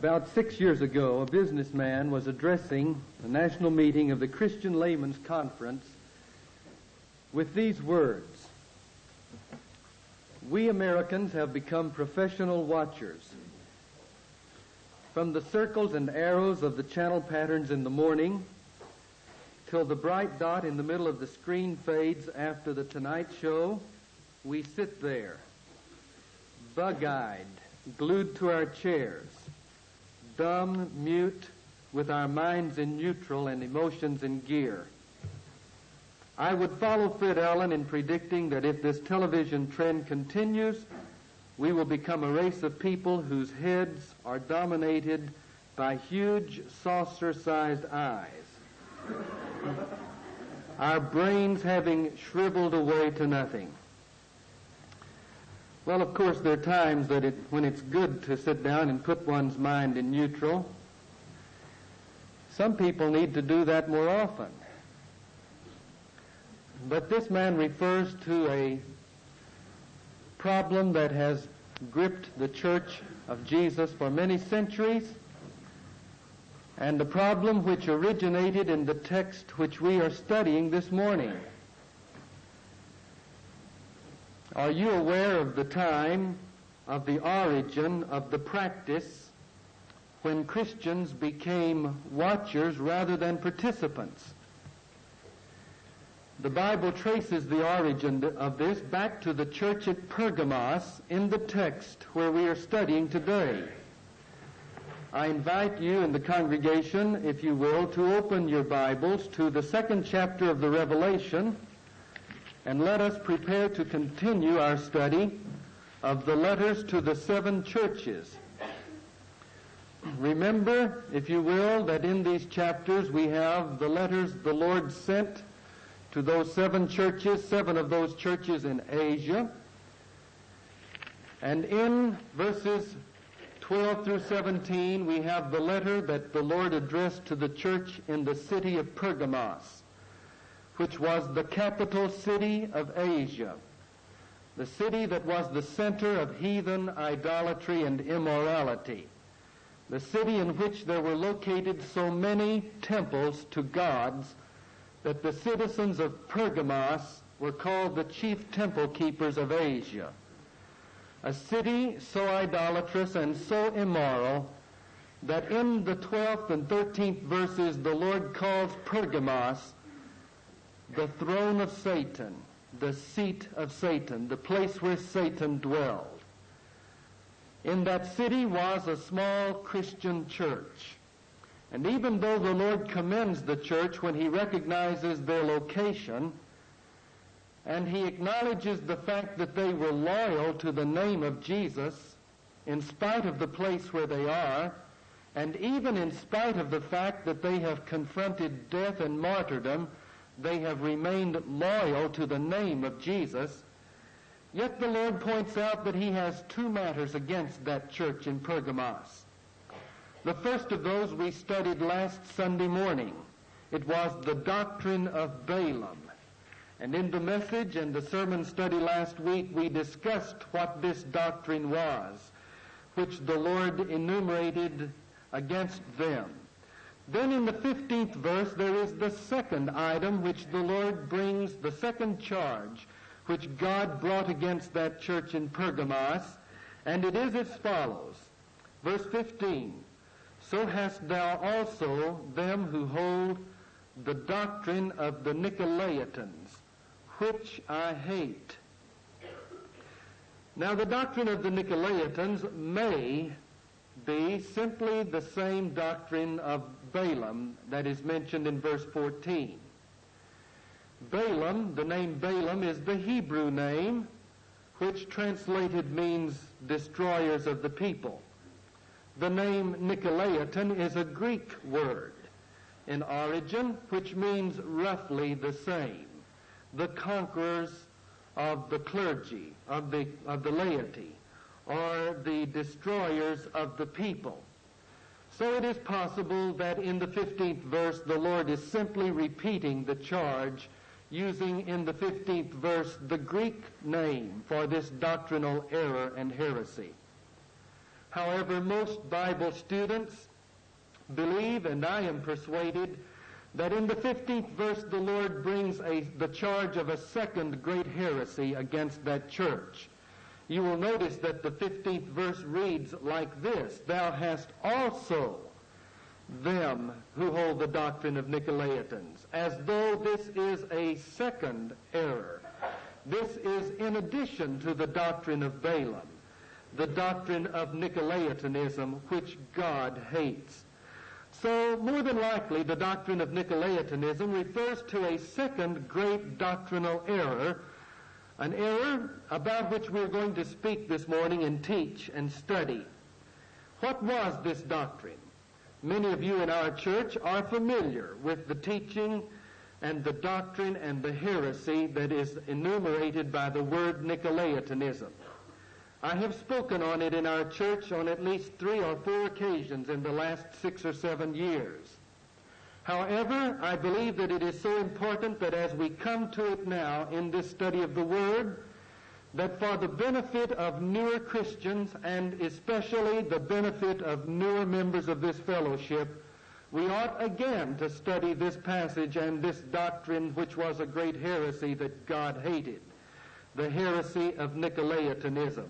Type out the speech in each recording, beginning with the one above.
About 6 years ago, a businessman was addressing a national meeting of the Christian Laymen's Conference with these words: "We Americans have become professional watchers. From the circles and arrows of the channel patterns in the morning till the bright dot in the middle of the screen fades after the Tonight Show, we sit there, bug-eyed, glued to our chairs, dumb, mute, with our minds in neutral and emotions in gear. I would follow Fred Allen in predicting that if this television trend continues, we will become a race of people whose heads are dominated by huge saucer-sized eyes, our brains having shriveled away to nothing." Well, of course, there are times that when it's good to sit down and put one's mind in neutral. Some people need to do that more often. But this man refers to a problem that has gripped the Church of Jesus for many centuries, and the problem which originated in the text which we are studying this morning. Are you aware of the time of the origin of the practice when Christians became watchers rather than participants? The Bible traces the origin of this back to the church at Pergamos in the text where we are studying today. I invite you in the congregation, if you will, to open your Bibles to the 2nd chapter of the Revelation, and let us prepare to continue our study of the letters to the 7 churches. Remember, if you will, that in these chapters we have the letters the Lord sent to those 7 churches, 7 of those churches in Asia. And in verses 12 through 17, we have the letter that the Lord addressed to the church in the city of Pergamos, which was the capital city of Asia, the city that was the center of heathen idolatry and immorality, the city in which there were located so many temples to gods that the citizens of Pergamos were called the chief temple keepers of Asia. A city so idolatrous and so immoral that in the 12th and 13th verses the Lord calls Pergamos the throne of Satan, the seat of Satan, the place where Satan dwelled. In that city was a small Christian church. And even though the Lord commends the church when he recognizes their location, and he acknowledges the fact that they were loyal to the name of Jesus in spite of the place where they are, and even in spite of the fact that they have confronted death and martyrdom, they have remained loyal to the name of Jesus. Yet the Lord points out that he has 2 matters against that church in Pergamos. The first of those we studied last Sunday morning. It was the doctrine of Balaam. And in the message and the sermon study last week, we discussed what this doctrine was, which the Lord enumerated against them. Then in the 15th verse, there is the second item which the Lord brings, the second charge which God brought against that church in Pergamos, and it is as follows. Verse 15, "So hast thou also them who hold the doctrine of the Nicolaitans, which I hate." Now the doctrine of the Nicolaitans may be simply the same doctrine of Balaam that is mentioned in verse 14. Balaam, the name Balaam, is the Hebrew name, which translated means destroyers of the people. The name Nicolaitan is a Greek word in origin, which means roughly the same. The conquerors of the clergy, of the laity, or the destroyers of the people. So it is possible that in the 15th verse the Lord is simply repeating the charge, using in the 15th verse the Greek name for this doctrinal error and heresy. However, most Bible students believe, and I am persuaded, that in the 15th verse the Lord brings the charge of a second great heresy against that church. You will notice that the 15th verse reads like this: "Thou hast also them who hold the doctrine of Nicolaitans," as though this is a second error. This is in addition to the doctrine of Balaam, the doctrine of Nicolaitanism, which God hates. So, more than likely, the doctrine of Nicolaitanism refers to a second great doctrinal error, an error about which we're going to speak this morning and teach and study. What was this doctrine? Many of you in our church are familiar with the teaching and the doctrine and the heresy that is enumerated by the word Nicolaitanism. I have spoken on it in our church on at least 3 or 4 occasions in the last 6 or 7 years. However, I believe that it is so important that as we come to it now in this study of the Word, that for the benefit of newer Christians and especially the benefit of newer members of this fellowship, we ought again to study this passage and this doctrine which was a great heresy that God hated, the heresy of Nicolaitanism.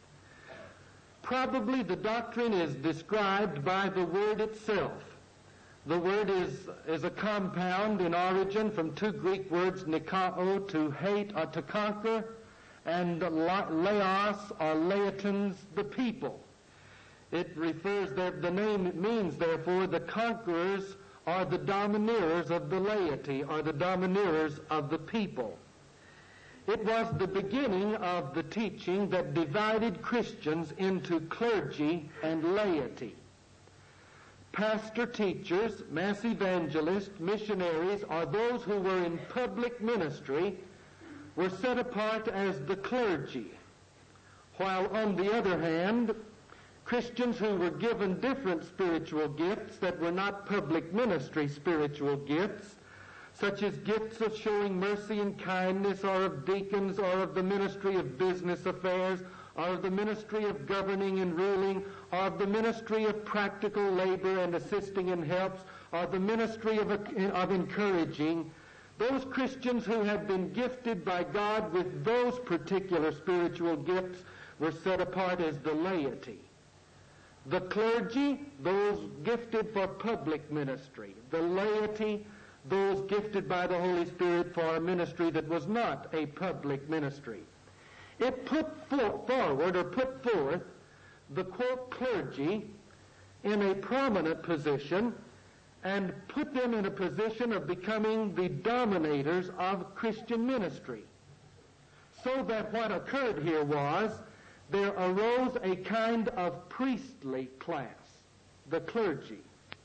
Probably the doctrine is described by the word itself. The word is a compound in origin from 2 Greek words, nikao, to hate or to conquer, and laos or laitans, the people. It refers, the name it means, therefore, the conquerors or the domineers of the laity or the domineers of the people. It was the beginning of the teaching that divided Christians into clergy and laity. Pastor teachers, mass evangelists, missionaries, or those who were in public ministry were set apart as the clergy, while on the other hand, Christians who were given different spiritual gifts that were not public ministry spiritual gifts, such as gifts of showing mercy and kindness, or of deacons, or of the ministry of business affairs, or of the ministry of governing and ruling, or of the ministry of practical labor and assisting in helps, or the ministry of encouraging. Those Christians who had been gifted by God with those particular spiritual gifts were set apart as the laity. The clergy, those gifted for public ministry. The laity, those gifted by the Holy Spirit for a ministry that was not a public ministry. It put forth the, quote, clergy in a prominent position and put them in a position of becoming the dominators of Christian ministry. So that what occurred here was there arose a kind of priestly class, the clergy,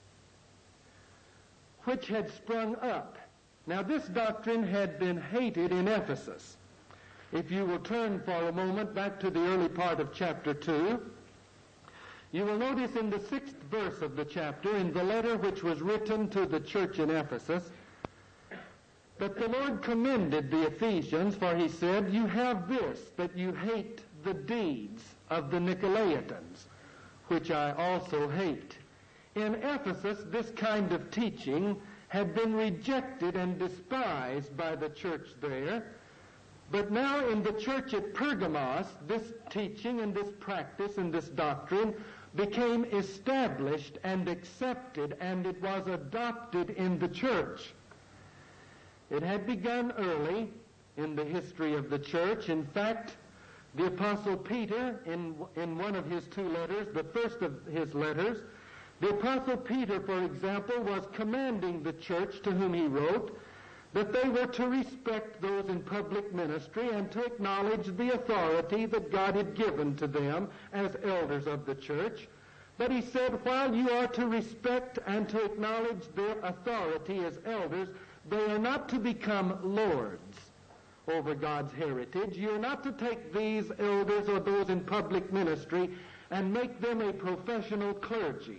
which had sprung up. Now, this doctrine had been hated in Ephesus. If you will turn for a moment back to the early part of chapter 2, you will notice in the 6th verse of the chapter, in the letter which was written to the church in Ephesus, that the Lord commended the Ephesians, for he said, "You have this, that you hate the deeds of the Nicolaitans, which I also hate." In Ephesus, this kind of teaching had been rejected and despised by the church there. But now in the church at Pergamos, this teaching and this practice and this doctrine became established and accepted, and it was adopted in the church. It had begun early in the history of the church. In fact, the Apostle Peter, in one of his 2 letters, the first of his letters, the Apostle Peter, for example, was commanding the church to whom he wrote that they were to respect those in public ministry and to acknowledge the authority that God had given to them as elders of the church. But he said, while you are to respect and to acknowledge their authority as elders, they are not to become lords over God's heritage. You're not to take these elders or those in public ministry and make them a professional clergy.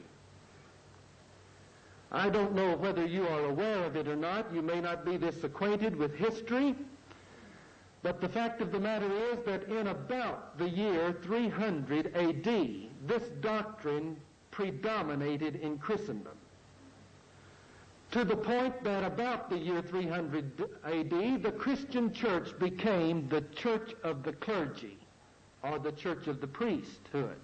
I don't know whether you are aware of it or not. You may not be this acquainted with history. But the fact of the matter is that in about the year 300 A.D., this doctrine predominated in Christendom, to the point that about the year 300 A.D., the Christian church became the church of the clergy, or the church of the priesthood.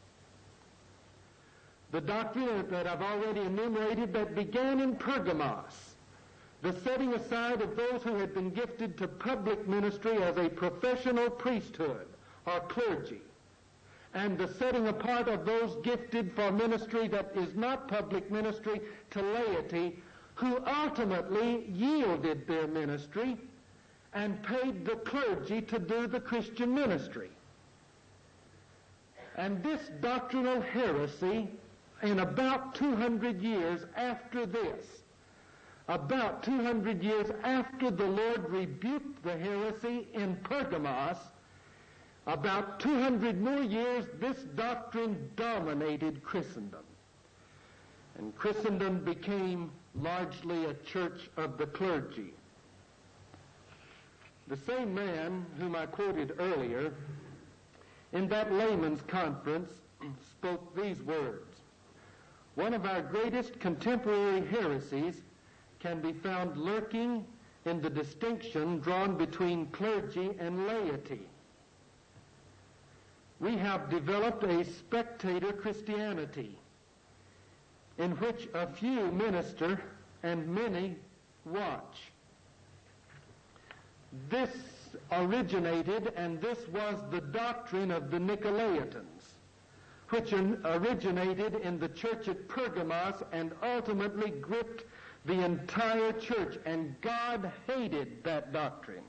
The doctrine that I've already enumerated that began in Pergamos, the setting aside of those who had been gifted to public ministry as a professional priesthood or clergy, and the setting apart of those gifted for ministry that is not public ministry to laity, who ultimately yielded their ministry and paid the clergy to do the Christian ministry. And this doctrinal heresy, in about 200 years after this, about 200 years after the Lord rebuked the heresy in Pergamos, about 200 more years, this doctrine dominated Christendom. And Christendom became largely a church of the clergy. The same man whom I quoted earlier, in that layman's conference, spoke these words: "One of our greatest contemporary heresies can be found lurking in the distinction drawn between clergy and laity. We have developed a spectator Christianity in which a few minister and many watch. This originated, and this was the doctrine of the Nicolaitans, which originated in the church at Pergamos and ultimately gripped the entire church, and God hated that doctrine.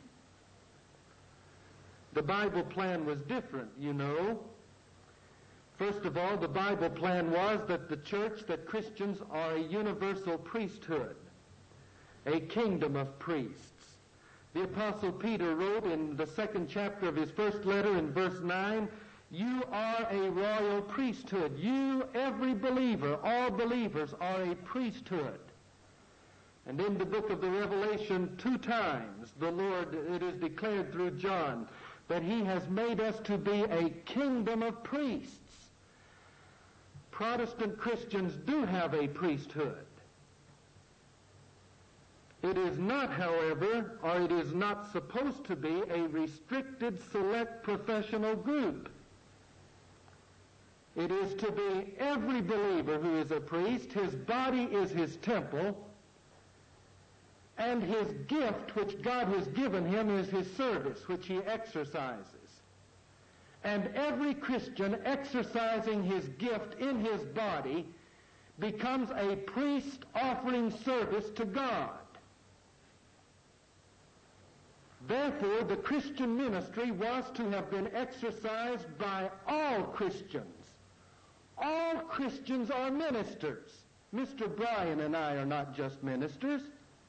The Bible plan was different, you know. First of all, the Bible plan was that the church, that Christians are a universal priesthood, a kingdom of priests. The Apostle Peter wrote in the 2nd chapter of his first letter in verse 9, "You are a royal priesthood." You, every believer, all believers are a priesthood. And in the book of the Revelation, 2 times, the Lord, it is declared through John, that he has made us to be a kingdom of priests. Protestant Christians do have a priesthood. It is not, however, or it is not supposed to be, a restricted, select professional group. It is to be every believer who is a priest. His body is his temple, and his gift, which God has given him, is his service, which he exercises. And every Christian exercising his gift in his body becomes a priest offering service to God. Therefore, the Christian ministry was to have been exercised by all Christians. All Christians are ministers. Mr. Bryan and I are not just ministers.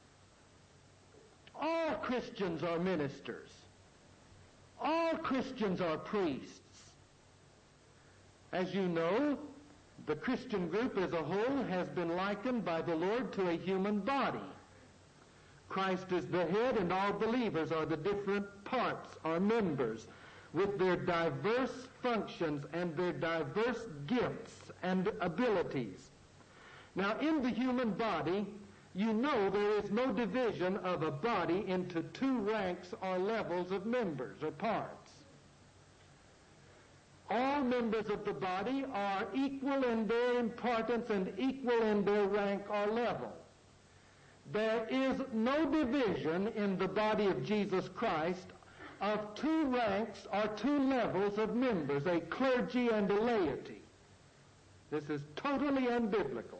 All Christians are ministers. All Christians are priests. As you know, the Christian group as a whole has been likened by the Lord to a human body. Christ is the head, and all believers are the different parts or members with their diverse functions and their diverse gifts and abilities. Now, in the human body, you know there is no division of a body into 2 ranks or levels of members or parts. All members of the body are equal in their importance and equal in their rank or level. There is no division in the body of Jesus Christ of 2 ranks or 2 levels of members, a clergy and a laity. This is totally unbiblical.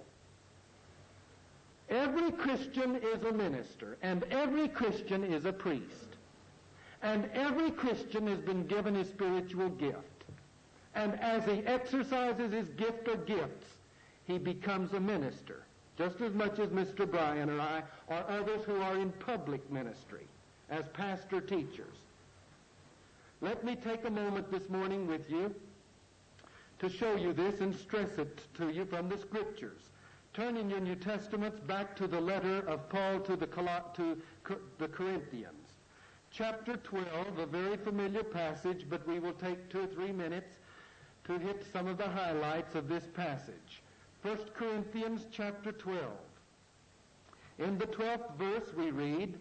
Every Christian is a minister, and every Christian is a priest. And every Christian has been given his spiritual gift. And as he exercises his gift or gifts, he becomes a minister, just as much as Mr. Bryan or I or others who are in public ministry as pastor teachers. Let me take a moment this morning with you to show you this and stress it to you from the Scriptures. Turn in your New Testaments back to the letter of Paul to the Corinthians, chapter 12, a very familiar passage, but we will take 2 or 3 minutes to hit some of the highlights of this passage. 1 Corinthians chapter 12. In the 12th verse we read,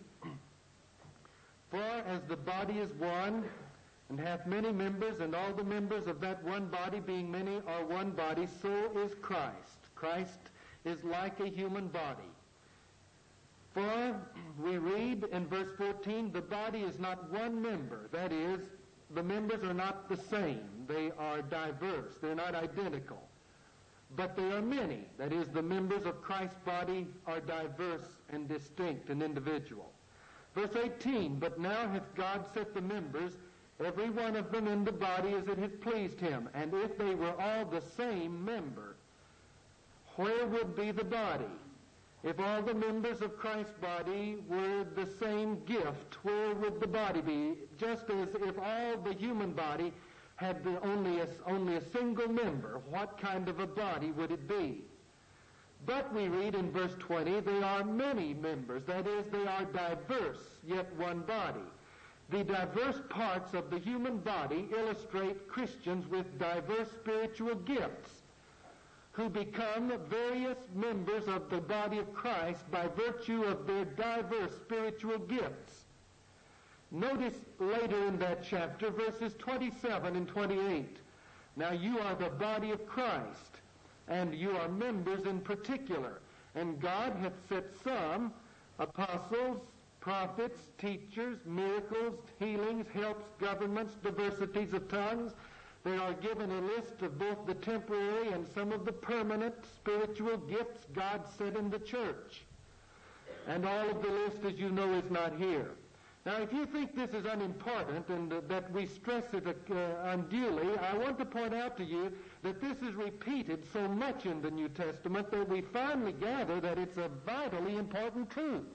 "For as the body is one, and hath many members, and all the members of that one body, being many, are one body, so is Christ." Christ is like a human body. For, we read in verse 14, the body is not one member. That is, the members are not the same. They are diverse. They're not identical. But they are many. That is, the members of Christ's body are diverse and distinct and individual. Verse 18, "But now hath God set the members, every one of them in the body as it hath pleased him. And if they were all the same member, where would be the body? If all the members of Christ's body were the same gift, where would the body be? Just as if all the human body had only a single member, what kind of a body would it be? But we read in verse 20, there are many members. That is, they are diverse, yet one body. The diverse parts of the human body illustrate Christians with diverse spiritual gifts, who become various members of the body of Christ by virtue of their diverse spiritual gifts. Notice later in that chapter, verses 27 and 28. "Now you are the body of Christ, and you are members in particular. And God hath set some, apostles, prophets, teachers, miracles, healings, helps, governments, diversities of tongues." They are given a list of both the temporary and some of the permanent spiritual gifts God set in the church. And all of the list, as you know, is not here. Now, if you think this is unimportant and that we stress it unduly, I want to point out to you that this is repeated so much in the New Testament that we finally gather that it's a vitally important truth.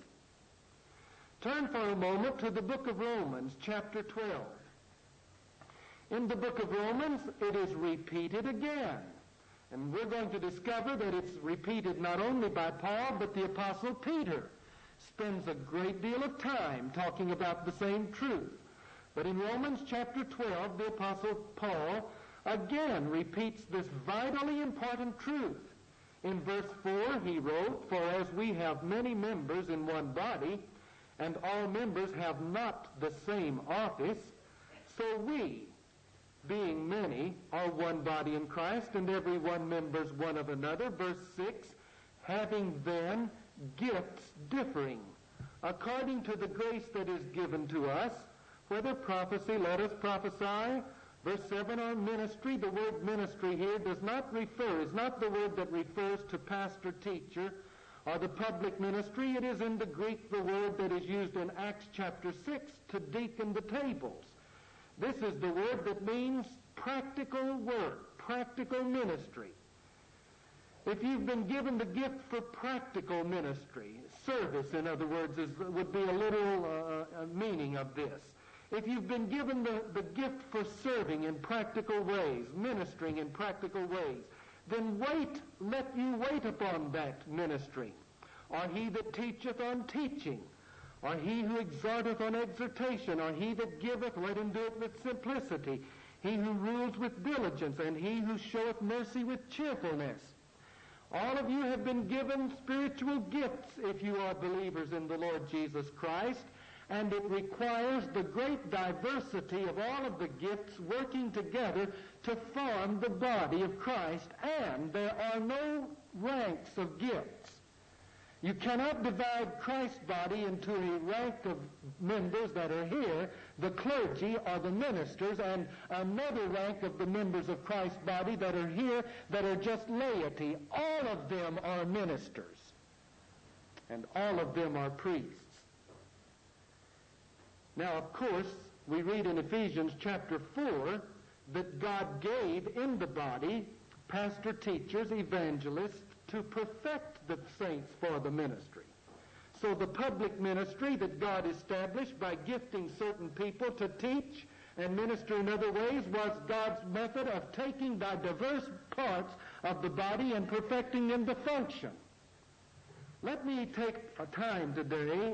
Turn for a moment to the book of Romans, chapter 12. In the book of Romans, it is repeated again. And we're going to discover that it's repeated not only by Paul, but the Apostle Peter spends a great deal of time talking about the same truth. But in Romans chapter 12, the Apostle Paul again repeats this vitally important truth. In verse 4, he wrote, "For as we have many members in one body, and all members have not the same office, so we, being many, are one body in Christ, and every one members one of another." Verse 6, "Having then gifts differing, according to the grace that is given to us, whether prophecy, let us prophesy." Verse 7, "Our ministry." The word ministry here is not the word that refers to pastor, teacher, or the public ministry. It is in the Greek the word that is used in Acts chapter 6 to deacon the tables. This is the word that means practical work, practical ministry. If you've been given the gift for practical ministry, service, in other words, would be a literal meaning of this. If you've been given the gift for serving in practical ways, ministering in practical ways, then let you wait upon that ministry. "Or he that teacheth on teaching, or he who exhorteth on exhortation, or he that giveth, let him do it with simplicity. He who rules with diligence, and he who showeth mercy with cheerfulness." All of you have been given spiritual gifts if you are believers in the Lord Jesus Christ, and it requires the great diversity of all of the gifts working together to form the body of Christ, and there are no ranks of gifts. You cannot divide Christ's body into a rank of members that are here, the clergy or the ministers, and another rank of the members of Christ's body that are here that are just laity. All of them are ministers, and all of them are priests. Now, of course, we read in Ephesians chapter 4 that God gave in the body pastor, teachers, evangelists, to perfect the saints for the ministry. So the public ministry that God established by gifting certain people to teach and minister in other ways was God's method of taking the diverse parts of the body and perfecting them to function. Let me take a time today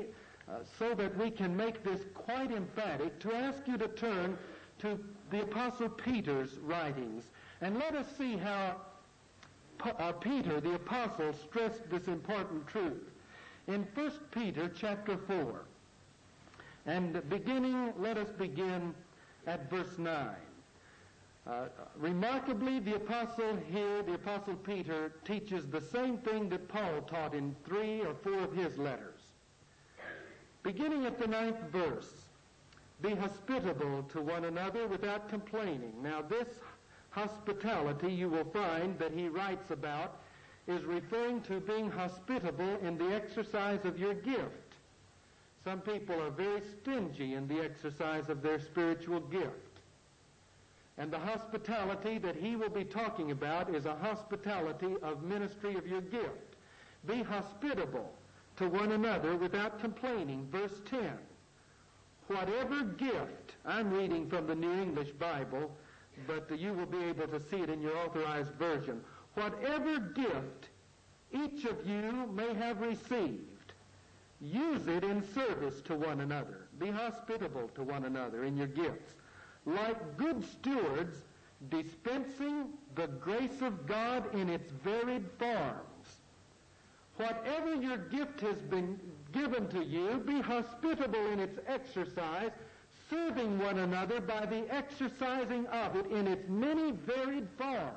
so that we can make this quite emphatic, to ask you to turn to the Apostle Peter's writings, and let us see how Peter, the Apostle, stressed this important truth. In 1 Peter chapter 4, and let us begin at verse 9. Remarkably, the Apostle Peter, teaches the same thing that Paul taught in 3 or 4 of his letters. Beginning at the 9th verse, be hospitable to one another without complaining. Now this hospitality, you will find that he writes about, is referring to being hospitable in the exercise of your gift. Some people are very stingy in the exercise of their spiritual gift. And the hospitality that he will be talking about is a hospitality of ministry of your gift. Be hospitable to one another without complaining. Verse 10. Whatever gift, I'm reading from the New English Bible, but you will be able to see it in your authorized version. Whatever gift each of you may have received, use it in service to one another. Be hospitable to one another in your gifts, like good stewards, dispensing the grace of God in its varied forms. Whatever your gift has been given to you, be hospitable in its exercise, serving one another by the exercising of it in its many varied forms.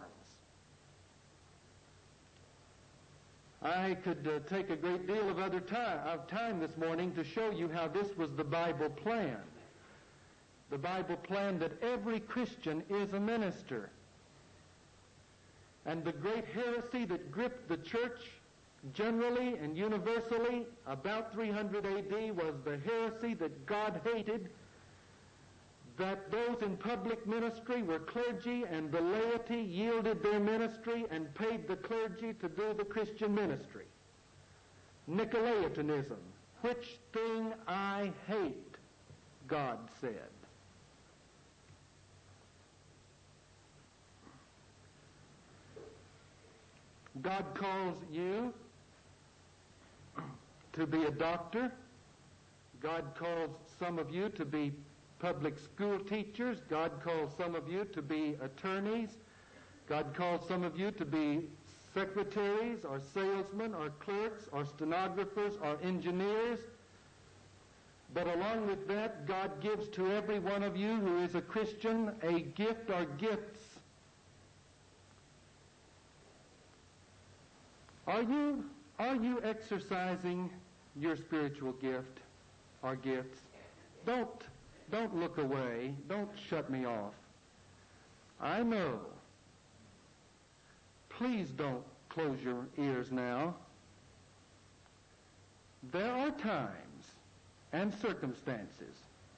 I could take a great deal of time this morning to show you how this was the Bible plan. The Bible plan that every Christian is a minister. And the great heresy that gripped the church generally and universally about 300 A.D. was the heresy that God hated, that those in public ministry were clergy and the laity yielded their ministry and paid the clergy to do the Christian ministry. Nicolaitanism, which thing I hate, God said. God calls you to be a doctor. God calls some of you to be public school teachers. God calls some of you to be attorneys. God calls some of you to be secretaries or salesmen or clerks or stenographers or engineers. But along with that, God gives to every one of you who is a Christian a gift or gifts. Are you exercising your spiritual gift or gifts? Don't look away. Don't shut me off. I know. Please don't close your ears now. There are times and circumstances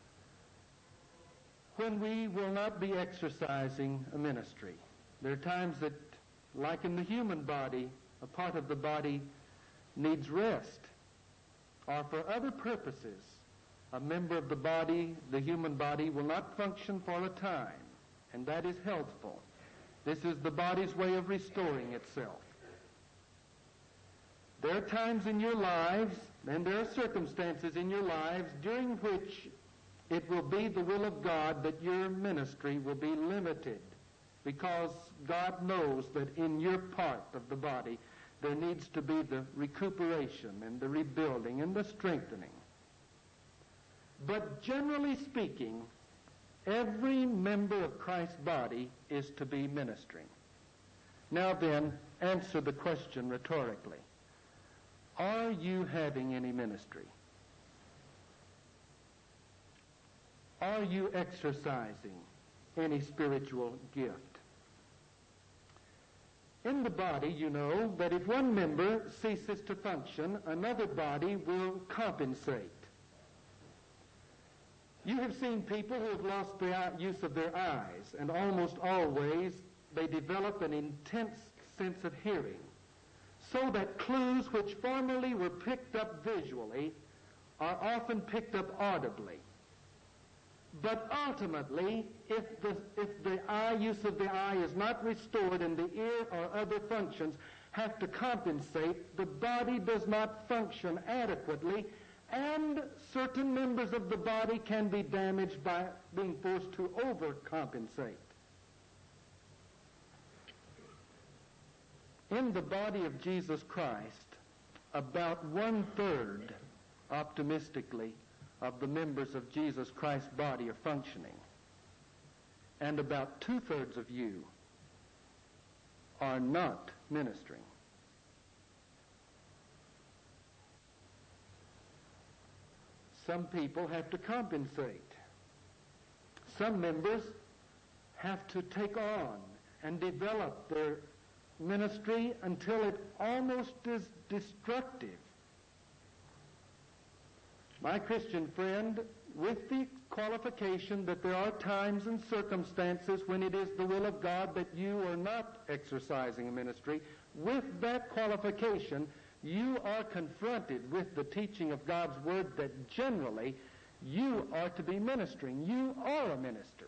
when we will not be exercising a ministry. There are times that, like in the human body, a part of the body needs rest, or for other purposes, a member of the body, the human body, will not function for a time, and that is healthful. This is the body's way of restoring itself. There are times in your lives, and there are circumstances in your lives during which it will be the will of God that your ministry will be limited, because God knows that in your part of the body there needs to be the recuperation and the rebuilding and the strengthening. But generally speaking, every member of Christ's body is to be ministering. Now then, answer the question rhetorically. Are you having any ministry? Are you exercising any spiritual gift? In the body, you know that if one member ceases to function, another body will compensate. You have seen people who have lost the use of their eyes, and almost always they develop an intense sense of hearing, so that clues which formerly were picked up visually are often picked up audibly. But ultimately, if the use of the eye is not restored and the ear or other functions have to compensate, the body does not function adequately, and certain members of the body can be damaged by being forced to overcompensate. In the body of Jesus Christ, about 1/3, optimistically, of the members of Jesus Christ's body are functioning. And about 2/3 of you are not ministering. Some people have to compensate. Some members have to take on and develop their ministry until it almost is destructive. My Christian friend, with the qualification that there are times and circumstances when it is the will of God that you are not exercising a ministry, with that qualification, you are confronted with the teaching of God's Word that generally you are to be ministering. You are a minister.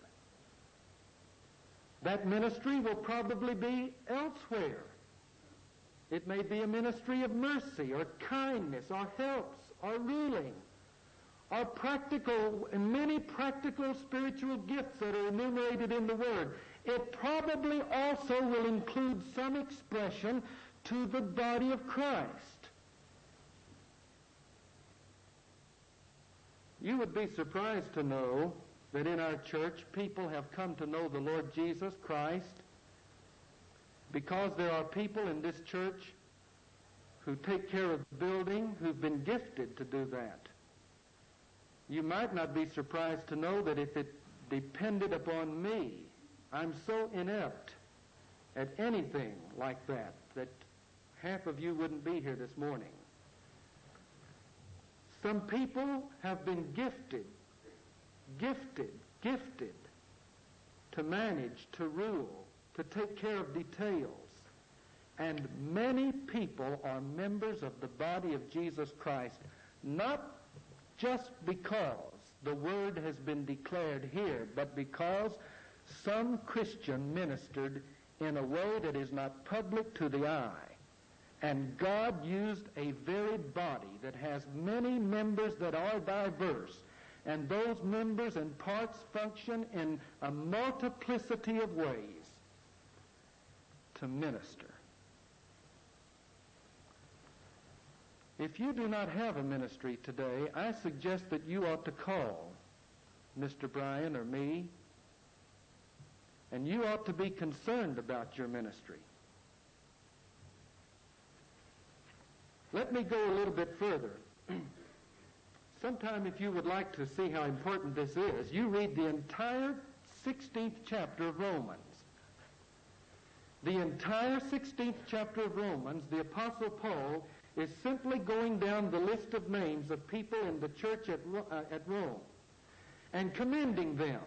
That ministry will probably be elsewhere. It may be a ministry of mercy or kindness or helps or ruling or practical and many practical spiritual gifts that are enumerated in the Word. It probably also will include some expression to the body of Christ. You would be surprised to know that in our church people have come to know the Lord Jesus Christ because there are people in this church who take care of the building who've been gifted to do that. You might not be surprised to know that if it depended upon me, I'm so inept at anything like that half of you wouldn't be here this morning. Some people have been gifted to manage, to rule, to take care of details. And many people are members of the body of Jesus Christ, not just because the Word has been declared here, but because some Christian ministered in a way that is not public to the eye. And God used a varied body that has many members that are diverse, and those members and parts function in a multiplicity of ways to minister. If you do not have a ministry today, I suggest that you ought to call Mr. Bryan or me, and you ought to be concerned about your ministry. Let me go a little bit further. Sometime, if you would like to see how important this is, you read the entire 16th chapter of Romans. The entire 16th chapter of Romans, the Apostle Paul is simply going down the list of names of people in the church at Rome and commending them.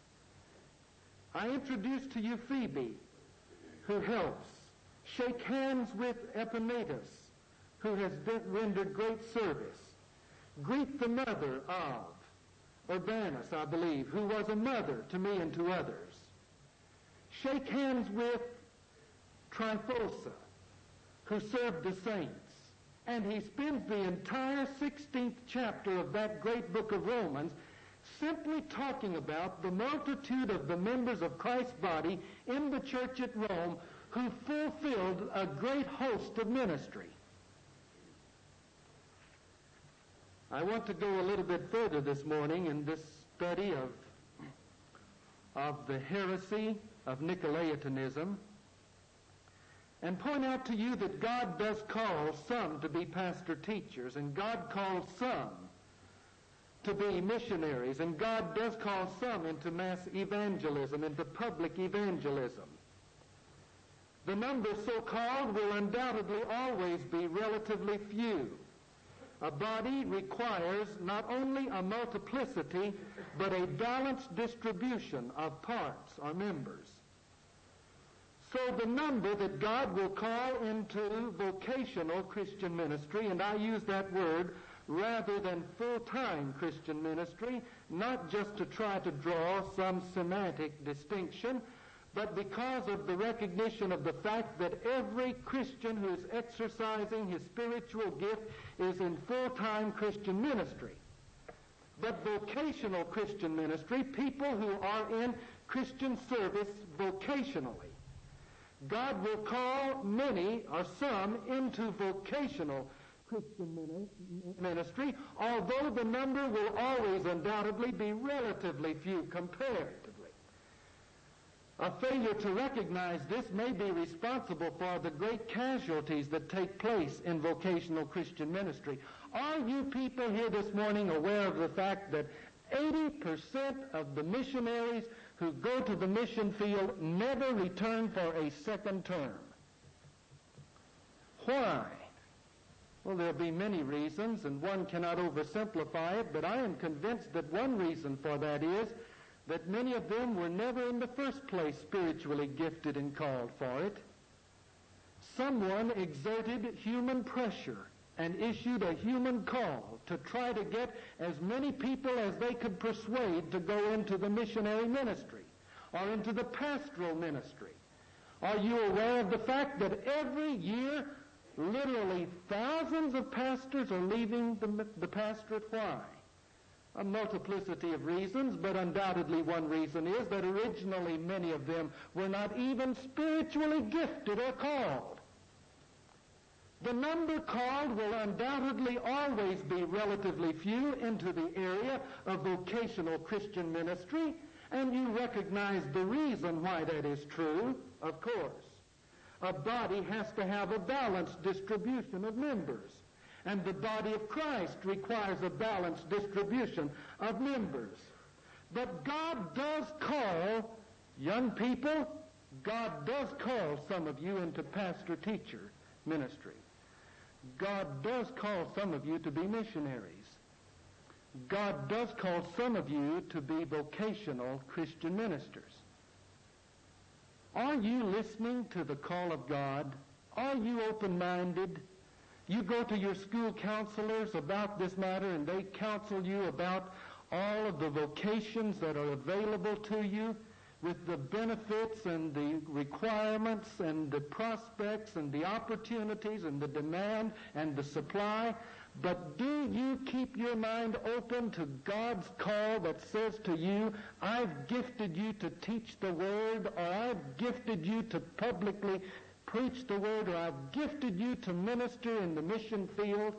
I introduce to you Phoebe, who helps. Shake hands with Epaenetus, who has rendered great service. Greet the mother of Urbanus, I believe, who was a mother to me and to others. Shake hands with Tryphosa, who served the saints. And he spends the entire 16th chapter of that great book of Romans simply talking about the multitude of the members of Christ's body in the church at Rome who fulfilled a great host of ministry. I want to go a little bit further this morning in this study of the heresy of Nicolaitanism and point out to you that God does call some to be pastor-teachers, and God calls some to be missionaries, and God does call some into mass evangelism, into public evangelism. The number so called will undoubtedly always be relatively few. A body requires not only a multiplicity, but a balanced distribution of parts or members. So the number that God will call into vocational Christian ministry, and I use that word rather than full-time Christian ministry, not just to try to draw some semantic distinction, but because of the recognition of the fact that every Christian who is exercising his spiritual gift is in full-time Christian ministry. But vocational Christian ministry, people who are in Christian service vocationally, God will call many or some into vocational Christian ministry, although the number will always undoubtedly be relatively few comparatively. A failure to recognize this may be responsible for the great casualties that take place in vocational Christian ministry. Are you people here this morning aware of the fact that 80% of the missionaries who go to the mission field never return for a second term? Why? Well, there'll be many reasons, and one cannot oversimplify it, but I am convinced that one reason for that is that many of them were never in the first place spiritually gifted and called for it. Someone exerted human pressure and issued a human call to try to get as many people as they could persuade to go into the missionary ministry or into the pastoral ministry. Are you aware of the fact that every year literally thousands of pastors are leaving the pastorate? Why? A multiplicity of reasons, but undoubtedly one reason is that originally many of them were not even spiritually gifted or called. The number called will undoubtedly always be relatively few into the area of vocational Christian ministry, and you recognize the reason why that is true, of course. A body has to have a balanced distribution of members. And the body of Christ requires a balanced distribution of members. But God does call young people, God does call some of you into pastor-teacher ministry. God does call some of you to be missionaries. God does call some of you to be vocational Christian ministers. Are you listening to the call of God? Are you open-minded? You go to your school counselors about this matter, and they counsel you about all of the vocations that are available to you with the benefits and the requirements and the prospects and the opportunities and the demand and the supply. But do you keep your mind open to God's call that says to you, I've gifted you to teach the Word, or I've gifted you to publicly preach the Word, or I've gifted you to minister in the mission field,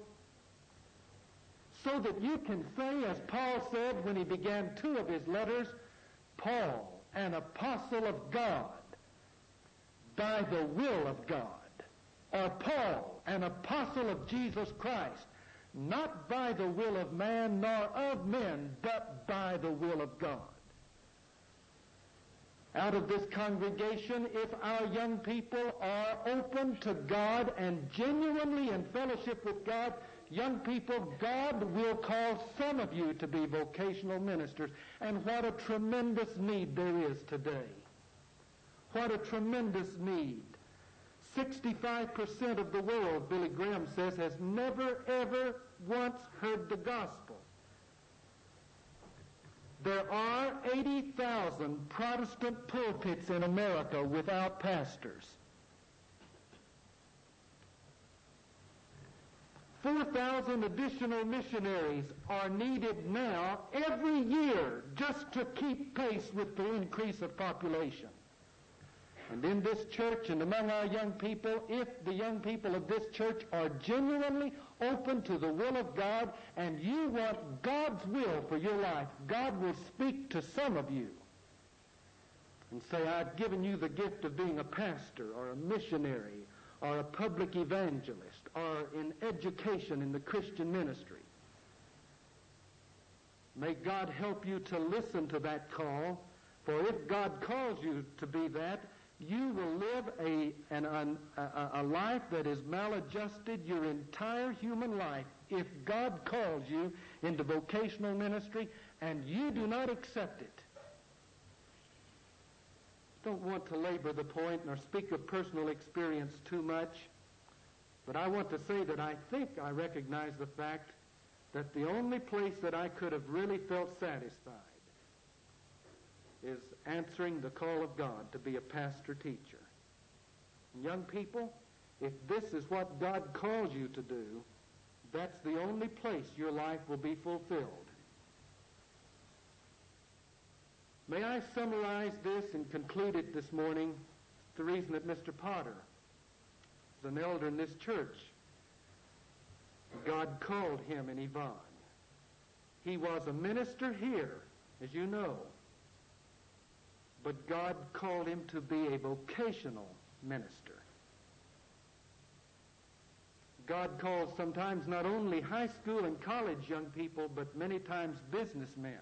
so that you can say, as Paul said when he began 2 of his letters, Paul, an apostle of God, by the will of God, or Paul, an apostle of Jesus Christ, not by the will of man nor of men, but by the will of God. Out of this congregation, if our young people are open to God and genuinely in fellowship with God, young people, God will call some of you to be vocational ministers. And what a tremendous need there is today. What a tremendous need. 65% of the world, Billy Graham says, has never, ever once heard the gospel. There are 80,000 Protestant pulpits in America without pastors. 4,000 additional missionaries are needed now every year just to keep pace with the increase of population. And in this church and among our young people, if the young people of this church are genuinely open to the will of God and you want God's will for your life, God will speak to some of you and say, I've given you the gift of being a pastor or a missionary or a public evangelist or in education in the Christian ministry. May God help you to listen to that call, for if God calls you to be that, you will live a life that is maladjusted your entire human life if God calls you into vocational ministry and you do not accept it. Don't want to labor the point nor speak of personal experience too much, but I want to say that I think I recognize the fact that the only place that I could have really felt satisfied is answering the call of God to be a pastor-teacher. Young people, if this is what God calls you to do, that's the only place your life will be fulfilled. May I summarize this and conclude it this morning? The reason that Mr. Potter is an elder in this church. God called him in Yvonne. He was a minister here, as you know. But God called him to be a vocational minister. God calls sometimes not only high school and college young people, but many times businessmen.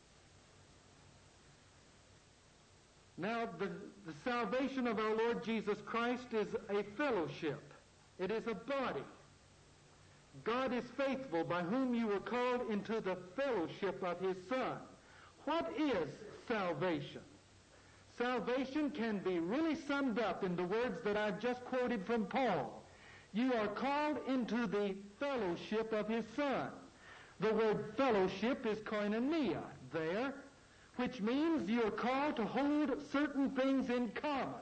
Now, the salvation of our Lord Jesus Christ is a fellowship. It is a body. God is faithful, by whom you were called into the fellowship of his Son. What is salvation? Salvation can be really summed up in the words that I've just quoted from Paul. You are called into the fellowship of his Son. The word fellowship is koinonia there, which means you are called to hold certain things in common.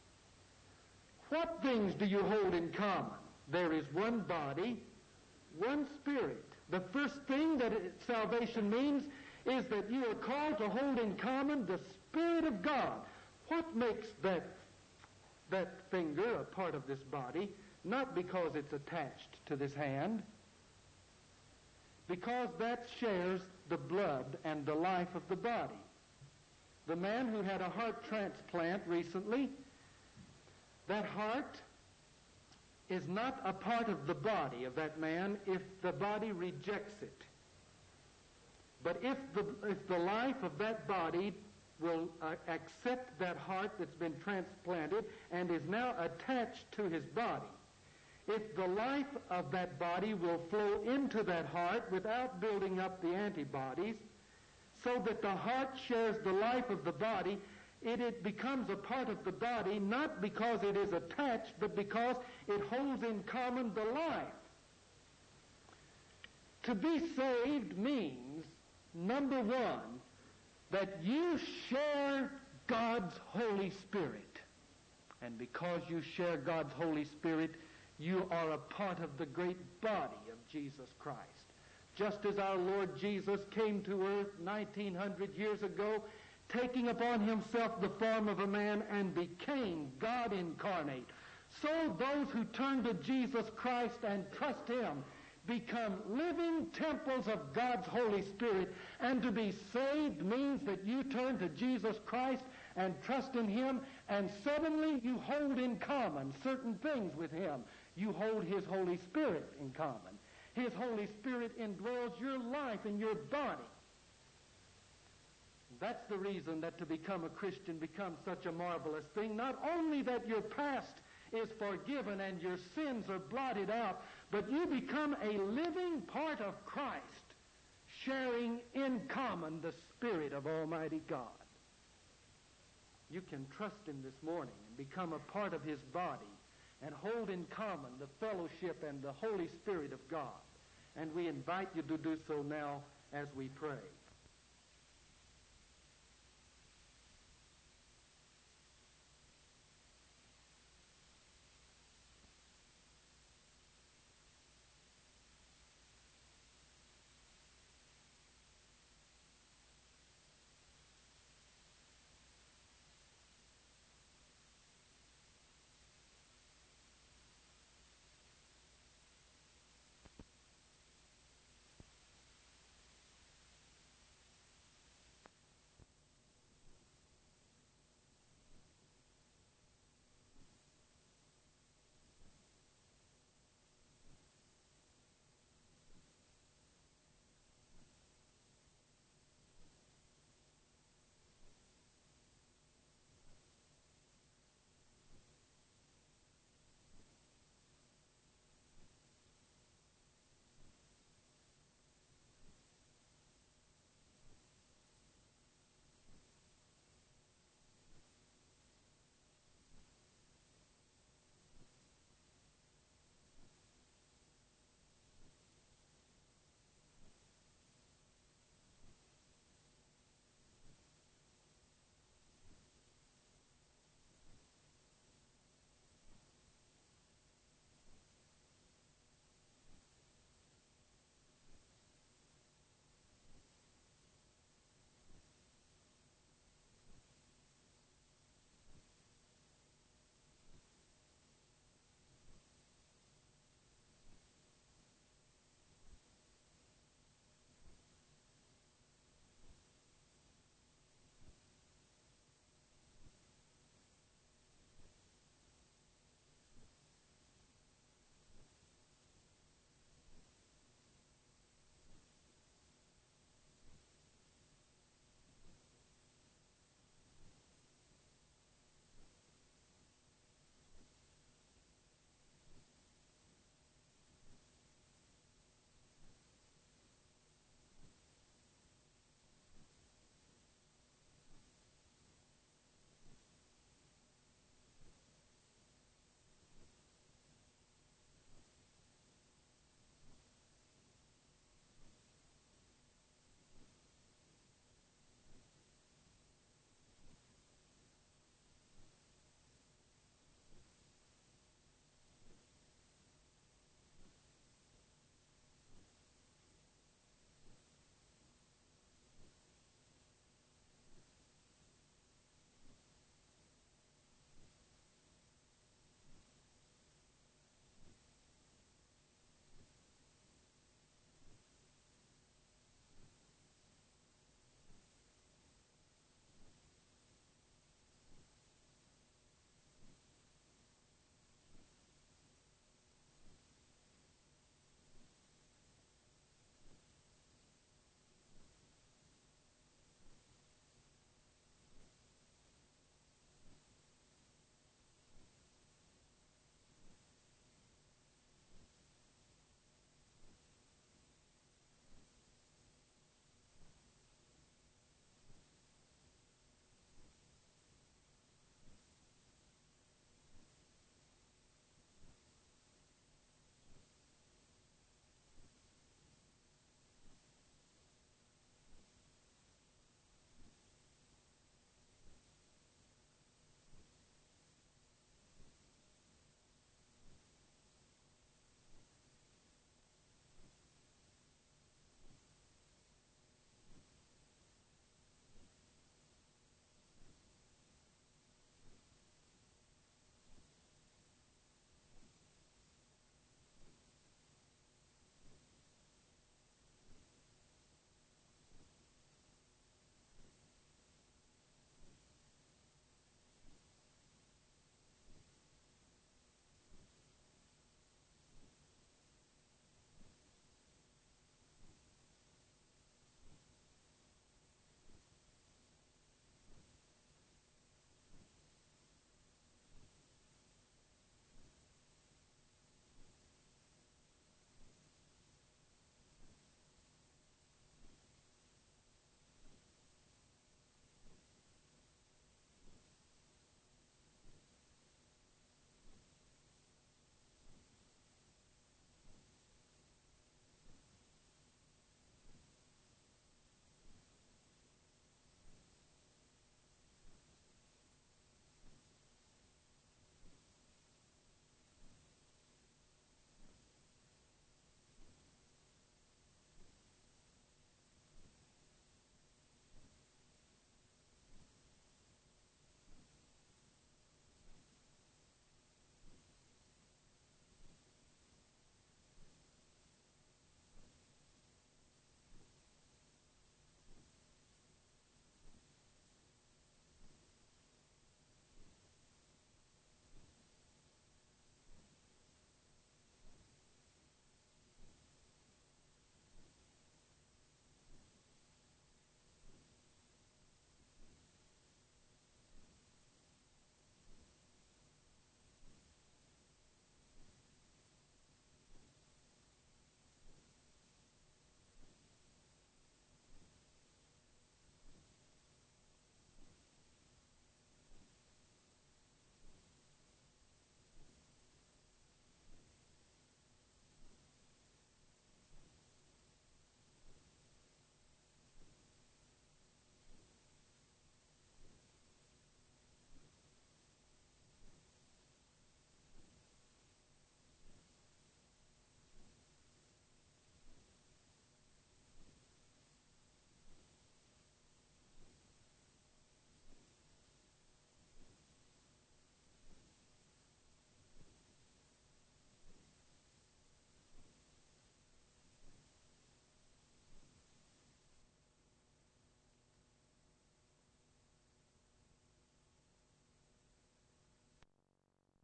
What things do you hold in common? There is one body, one Spirit. The first thing that salvation means is that you are called to hold in common the Spirit of God. What makes that finger a part of this body? Not because it's attached to this hand, because that shares the blood and the life of the body. The man who had a heart transplant recently, that heart is not a part of the body of that man if the body rejects it. But if the life of that body will accept that heart that's been transplanted and is now attached to his body, if the life of that body will flow into that heart without building up the antibodies, so that the heart shares the life of the body, it becomes a part of the body, not because it is attached, but because it holds in common the life. To be saved means, number one, that you share God's Holy Spirit. And because you share God's Holy Spirit, you are a part of the great body of Jesus Christ. Just as our Lord Jesus came to earth 1900 years ago, taking upon himself the form of a man and became God incarnate, so those who turn to Jesus Christ and trust him become living temples of God's Holy Spirit. And to be saved means that you turn to Jesus Christ and trust in him, and suddenly you hold in common certain things with him. You hold his Holy Spirit in common. His Holy Spirit indwells your life and your body. That's the reason that to become a Christian becomes such a marvelous thing. Not only that your past is forgiven and your sins are blotted out, but you become a living part of Christ, sharing in common the Spirit of Almighty God. You can trust him this morning and become a part of his body and hold in common the fellowship and the Holy Spirit of God. And we invite you to do so now as we pray.